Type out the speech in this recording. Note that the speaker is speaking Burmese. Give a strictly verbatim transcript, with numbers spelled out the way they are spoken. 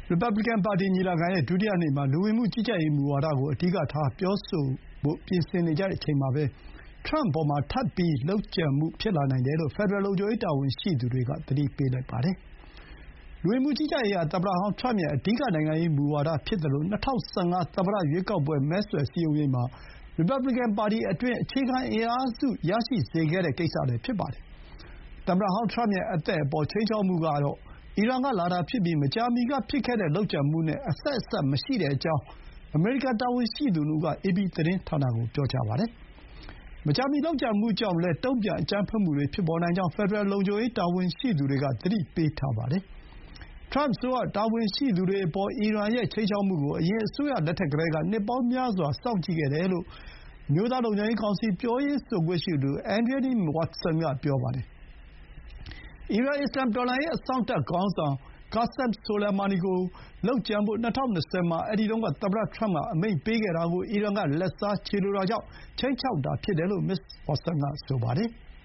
ရီပတ်ဘလီကန်ပါတီညီလာခံရဲ့ဒုတိယနေ့မှာလူဝင်မှုကြီးကြပ်ရေးမူဝါဒကိုအဓိကထားပြောဆိုဖို့ပြင်ဆင်နေကြတဲ့အချိန်မှာပဲထရမ့်အပေါ်မှာထပ်ပြီးလုပ်ကြံမှုဖြစ်လာနိုင်တယ်လို့ဖက်ဒရယ်လုံခြုံရေးတာဝန်ရှိသူတွေကသတိပေးလိုက်ပါတယ်။လူဝင်မှုကြီးကြပ်ရေးဟာသမ္မတဟောင်းထရမ့်ရဲ့အဓိကနိုင်ငံရေးမူဝါဒဖြစ်သလို၂၀၁၅သမ္မတရွေးကောက်ပွဲမဲဆွယ်စည်းရုံးရေးမှာရီပတ်ဘလီကန်ပါတီအတွင်းအခြေခံအင်အားစုရရှိစေခဲ့တဲ့ကိစ္စလည်းဖြစ်ပါတယ်။သမ္မတဟောင်းထရမ့်ရဲ့အသက်အပေါ်ခြိမ်းခြောက်မှုကတော့အီရန်ကလာတာဖြစ်ပြီးမကြာမီကဖြစ်ခဲ့တဲ့လုပ်ကြံမှုနဲ့အဆက်အစပ်မရှိကြောင်းအမေရိကန်တာဝန်ရှိသူနှစ်ဦးကအေပီသတင်းဌာနကိုပြောပါတယ်။မကြာမီလုပ်ကြံမှုကြောင့်လည်းတုံ့ပြန်အကြမ်းဖက်မှုတွေဖြစ်ပေါ်နိုင်ကြောင်းဖက်ဒရယ်လုံခြုံရေးတာဝန်ရှိသူတွေကသတိပေးထားပါတယ်။ထရမ့်အစိုးရတာဝန်ရှိသူတွေအပေါ်အီရန်ရဲ့ခြိမ်းခြောက်မှုကိုအရင်အစိုးရလက်ထက်ကတည်းကနှစ်ပေါင်းများစွာစောင့်ကြည့်ခဲ့တယ်လို့အမျိုးသားလုံခြုံရေးကောင်စီပြောရေးဆိုခွင့်ရှိသူ Adrienne Watson ကပြောပါတယ်။အီရန်အစ္စလာမ်တော်လှန်ရေးအစောင့်တပ်ခေါင်းဆောင် Qasem Soleimani ကိုလုပ်ကြံဖို့၂၀၂၀မှာအဲဒီတုန်းကသမ္မတထရမ့်ကအမိန့်ပေးခဲ့တာကိုအီရန်ကလက်စားချေလိုတာကြောင့်ခြိမ်းခြောက်တာဖြစ်တယ်လို့မစ္စဝါဆန်ကဆိုပါတယ်။